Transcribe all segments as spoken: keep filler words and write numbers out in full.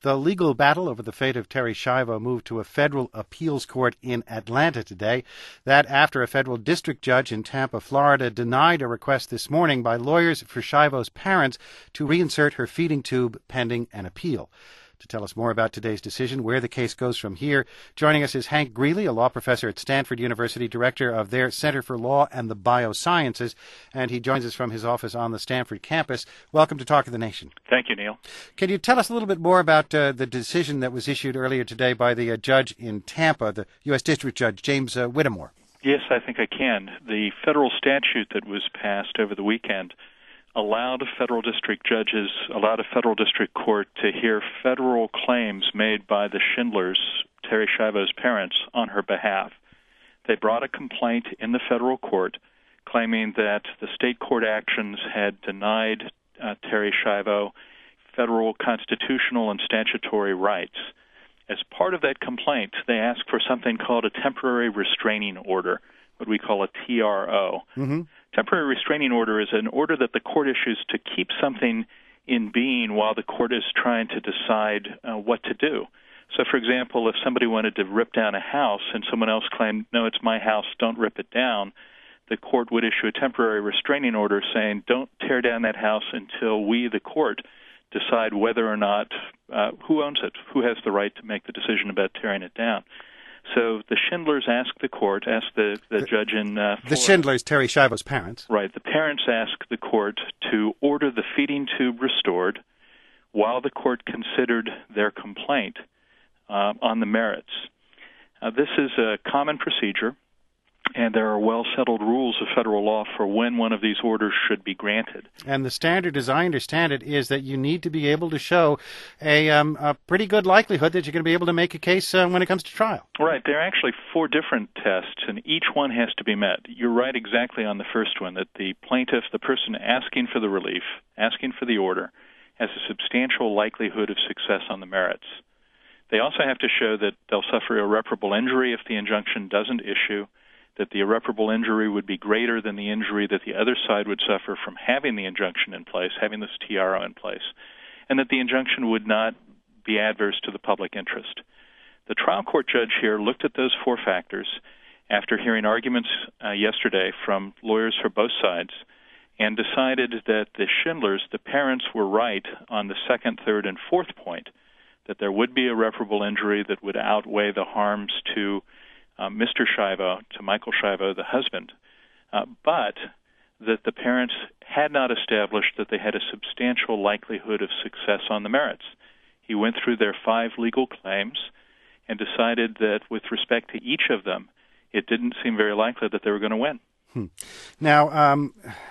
The legal battle over the fate of Terri Schiavo moved to a federal appeals court in Atlanta today. That after a federal district judge in Tampa, Florida, denied a request this morning by lawyers for Schiavo's parents to reinsert her feeding tube pending an appeal. To tell us more about today's decision, where the case goes from here, joining us is Hank Greeley, a law professor at Stanford University, director of their Center for Law and the Biosciences, and he joins us from his office on the Stanford campus. Welcome to Talk of the Nation. Thank you, Neil. Can you tell us a little bit more about uh, the decision that was issued earlier today by the uh, judge in Tampa, the U S District Judge, James uh, Whittemore? Yes, I think I can. The federal statute that was passed over the weekend allowed federal district judges, allowed a federal district court to hear federal claims made by the Schindlers, Terri Schiavo's parents, on her behalf. They brought a complaint in the federal court claiming that the state court actions had denied uh, Terri Schiavo federal constitutional and statutory rights. As part of that complaint, they asked for something called a temporary restraining order, what we call a T R O. Mm-hmm. Temporary restraining order is an order that the court issues to keep something in being while the court is trying to decide uh, what to do. So, for example, if somebody wanted to rip down a house and someone else claimed, no, it's my house, don't rip it down, the court would issue a temporary restraining order saying, don't tear down that house until we, the court, decide whether or not, uh, who owns it, who has the right to make the decision about tearing it down. So the Schindlers asked the court, asked the, the, the judge in uh, The Schindlers, Terri Schiavo's parents. Right. The parents asked the court to order the feeding tube restored while the court considered their complaint uh, on the merits. Uh, this is a common procedure, and there are well-settled rules of federal law for when one of these orders should be granted. And the standard, as I understand it, is that you need to be able to show a, um, a pretty good likelihood that you're going to be able to make a case uh, when it comes to trial. Right. There are actually four different tests, and each one has to be met. You're right exactly on the first one, that the plaintiff, the person asking for the relief, asking for the order, has a substantial likelihood of success on the merits. They also have to show that they'll suffer irreparable injury if the injunction doesn't issue, that the irreparable injury would be greater than the injury that the other side would suffer from having the injunction in place, having this T R O in place, and that the injunction would not be adverse to the public interest. The trial court judge here looked at those four factors after hearing arguments uh, yesterday from lawyers for both sides and decided that the Schindlers, the parents, were right on the second, third, and fourth point, that there would be irreparable injury that would outweigh the harms to Uh, Mister Schiavo, to Michael Schiavo, the husband, uh, but that the parents had not established that they had a substantial likelihood of success on the merits. He went through their five legal claims and decided that with respect to each of them, it didn't seem very likely that they were going to win. Hmm. Now, um,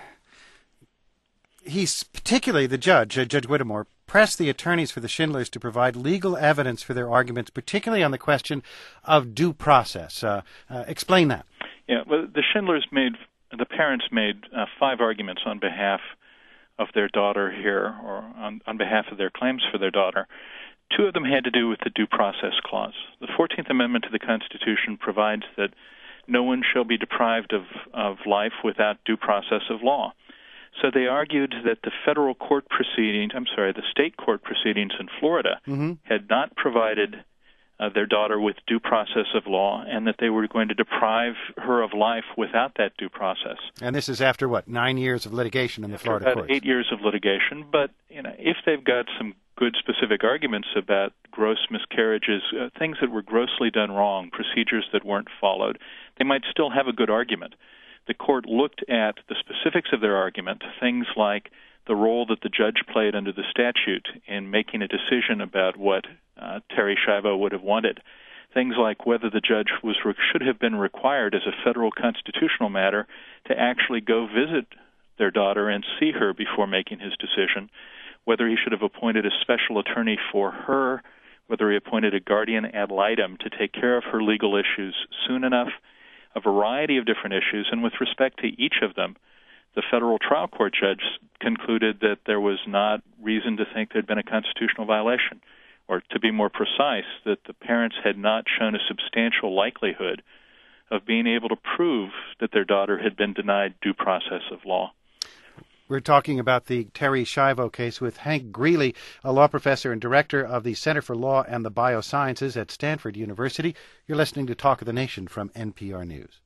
he's particularly the judge, uh, Judge Whittemore, pressed the attorneys for the Schindlers to provide legal evidence for their arguments, particularly on the question of due process. Uh, uh, explain that. Yeah, well, the Schindlers made, the parents made uh, five arguments on behalf of their daughter here, or on, on behalf of their claims for their daughter. Two of them had to do with the due process clause. The fourteenth Amendment to the Constitution provides that no one shall be deprived of, of life without due process of law. So they argued that the federal court proceedings, I'm sorry, the state court proceedings in Florida mm-hmm. had not provided uh, their daughter with due process of law, and that they were going to deprive her of life without that due process. And this is after, what, nine years of litigation in the after Florida about courts? Eight years of litigation. But you know, if they've got some good specific arguments about gross miscarriages, uh, things that were grossly done wrong, procedures that weren't followed, they might still have a good argument. The court looked at the specifics of their argument, things like the role that the judge played under the statute in making a decision about what uh, Terri Schiavo would have wanted, things like whether the judge was should have been required as a federal constitutional matter to actually go visit their daughter and see her before making his decision, whether he should have appointed a special attorney for her, whether he appointed a guardian ad litem to take care of her legal issues soon enough, a variety of different issues, and with respect to each of them, the federal trial court judge concluded that there was not reason to think there had been a constitutional violation, or to be more precise, that the parents had not shown a substantial likelihood of being able to prove that their daughter had been denied due process of law. We're talking about the Terri Schiavo case with Hank Greeley, a law professor and director of the Center for Law and the Biosciences at Stanford University. You're listening to Talk of the Nation from N P R News.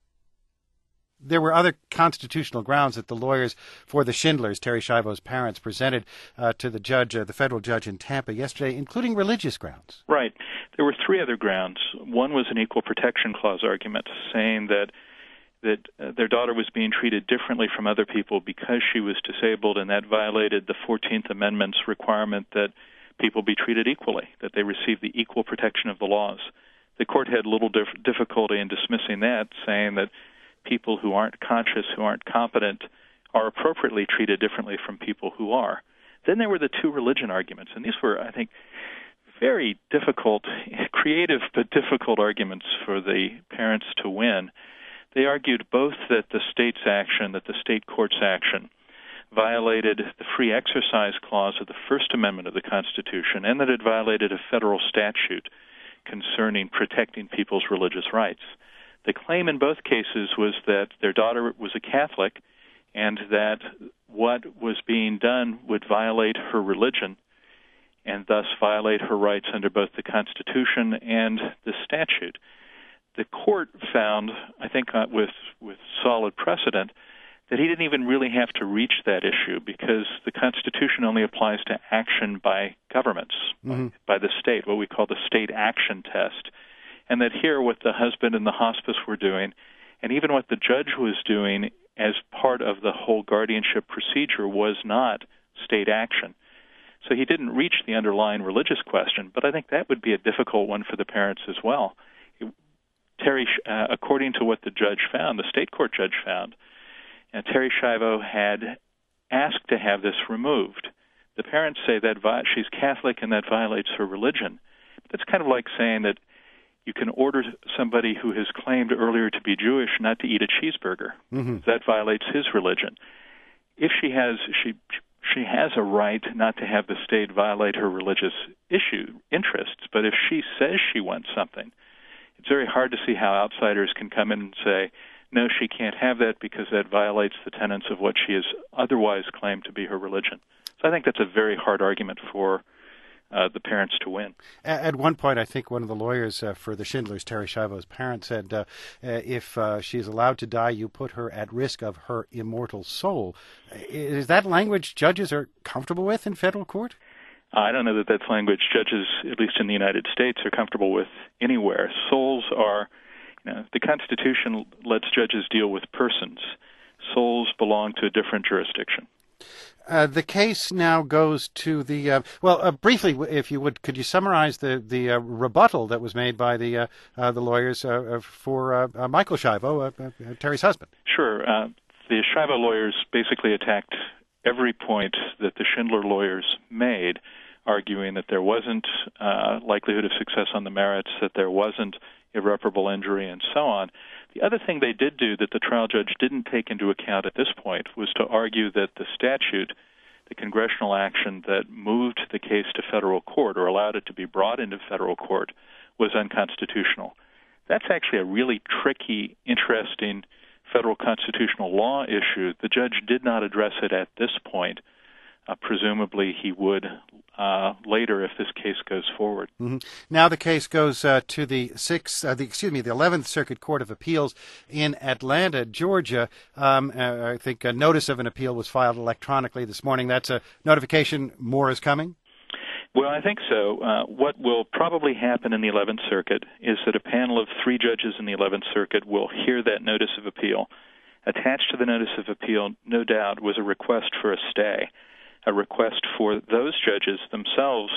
There were other constitutional grounds that the lawyers for the Schindlers, Terri Schiavo's parents, presented uh, to the judge, uh, the federal judge in Tampa yesterday, including religious grounds. Right. There were three other grounds. One was an Equal Protection Clause argument, saying that that uh, their daughter was being treated differently from other people because she was disabled, and that violated the fourteenth Amendment's requirement that people be treated equally, that they receive the equal protection of the laws. The court had little dif- difficulty in dismissing that, saying that people who aren't conscious, who aren't competent, are appropriately treated differently from people who are. Then there were the two religion arguments, and these were, I think, very difficult, creative but difficult arguments for the parents to win. They argued both that the state's action, that the state court's action, violated the free exercise clause of the First Amendment of the Constitution, and that it violated a federal statute concerning protecting people's religious rights. The claim in both cases was that their daughter was a Catholic and that what was being done would violate her religion and thus violate her rights under both the Constitution and the statute. The court found, I think uh, with, with solid precedent, that he didn't even really have to reach that issue because the Constitution only applies to action by governments, mm-hmm. by, by the state, what we call the state action test. And that here what the husband and the hospice were doing, and even what the judge was doing as part of the whole guardianship procedure, was not state action. So he didn't reach the underlying religious question, but I think that would be a difficult one for the parents as well. It, Terri, uh, according to what the judge found, the state court judge found, uh, Terri Schiavo had asked to have this removed. The parents say that vi- she's Catholic and that violates her religion. It's kind of like saying that you can order somebody who has claimed earlier to be Jewish not to eat a cheeseburger. Mm-hmm. That violates his religion. If she has she she has a right not to have the state violate her religious issue interests, but if she says she wants something, it's very hard to see how outsiders can come in and say, no, she can't have that because that violates the tenets of what she has otherwise claimed to be her religion. So I think that's a very hard argument for Uh, the parents to win. At one point, I think one of the lawyers uh, for the Schindlers, Terri Schiavo's parents, said, uh, uh, if uh, she's allowed to die, you put her at risk of her immortal soul. Is that language judges are comfortable with in federal court? I don't know that that's language judges, at least in the United States, are comfortable with anywhere. Souls are, you know, the Constitution lets judges deal with persons. Souls belong to a different jurisdiction. Uh, the case now goes to the, uh, well, uh, briefly, if you would, could you summarize the, the uh, rebuttal that was made by the uh, uh, the lawyers uh, for uh, uh, Michael Schiavo, uh, uh, Terri's husband? Sure. Uh, the Schiavo lawyers basically attacked every point that the Schindler lawyers made, arguing that there wasn't uh, likelihood of success on the merits, that there wasn't irreparable injury, and so on. The other thing they did do that the trial judge didn't take into account at this point was to argue that the statute, the congressional action that moved the case to federal court or allowed it to be brought into federal court, was unconstitutional. That's actually a really tricky, interesting federal constitutional law issue. The judge did not address it at this point. Uh, presumably he would uh, later if this case goes forward. Mm-hmm. Now the case goes uh, to the sixth, uh, the excuse me, the eleventh Circuit Court of Appeals in Atlanta, Georgia. Um, uh, I think a notice of an appeal was filed electronically this morning. That's a notification more is coming? Well, I think so. Uh, what will probably happen in the eleventh Circuit is that a panel of three judges in the eleventh Circuit will hear that notice of appeal. Attached to the notice of appeal, no doubt, was a request for a stay. A request for those judges themselves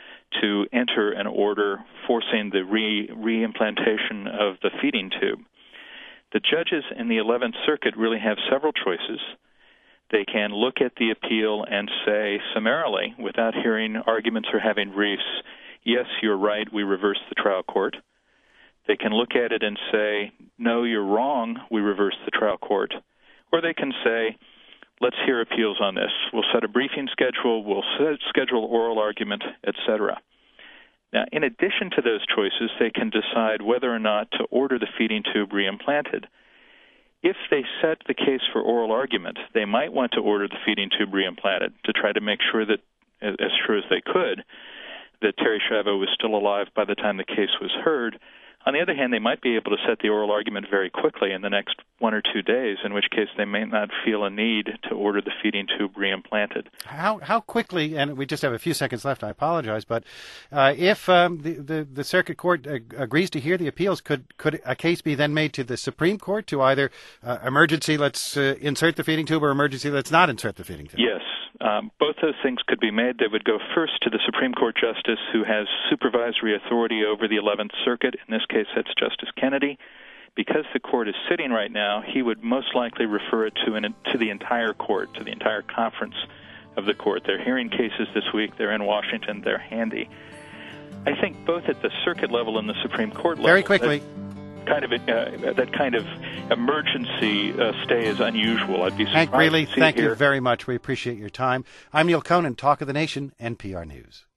to enter an order forcing the re- reimplantation of the feeding tube. The judges in the eleventh Circuit really have several choices. They can look at the appeal and say summarily, without hearing arguments or having briefs, yes, you're right, we reverse the trial court. They can look at it and say, no, you're wrong, we reverse the trial court. Or they can say, let's hear appeals on this. We'll set a briefing schedule, we'll set, schedule oral argument, et cetera. Now, in addition to those choices, they can decide whether or not to order the feeding tube reimplanted. if they set the case for oral argument, they might want to order the feeding tube reimplanted to try to make sure that, as sure as they could, that Terri Schiavo was still alive by the time the case was heard. On the other hand, they might be able to set the oral argument very quickly in the next one or two days, in which case they may not feel a need to order the feeding tube reimplanted. How how quickly, and we just have a few seconds left, I apologize, but uh, if um, the, the, the circuit court ag- agrees to hear the appeals, could, could a case be then made to the Supreme Court to either uh, emergency, let's uh, insert the feeding tube, or emergency, let's not insert the feeding tube? Yes. Um, both those things could be made. They would go first to the Supreme Court justice who has supervisory authority over the eleventh Circuit. In this case, that's Justice Kennedy. Because the court is sitting right now, he would most likely refer it to, an, to the entire court, to the entire conference of the court. They're hearing cases this week. They're in Washington. They're handy. I think both at the circuit level and the Supreme Court level... Very quickly... That, kind of uh, that kind of emergency uh, stay is unusual. I'd be surprised Hank Greeley, to see thank here. you very much. We appreciate your time. I'm Neil Conan, Talk of the Nation, N P R News.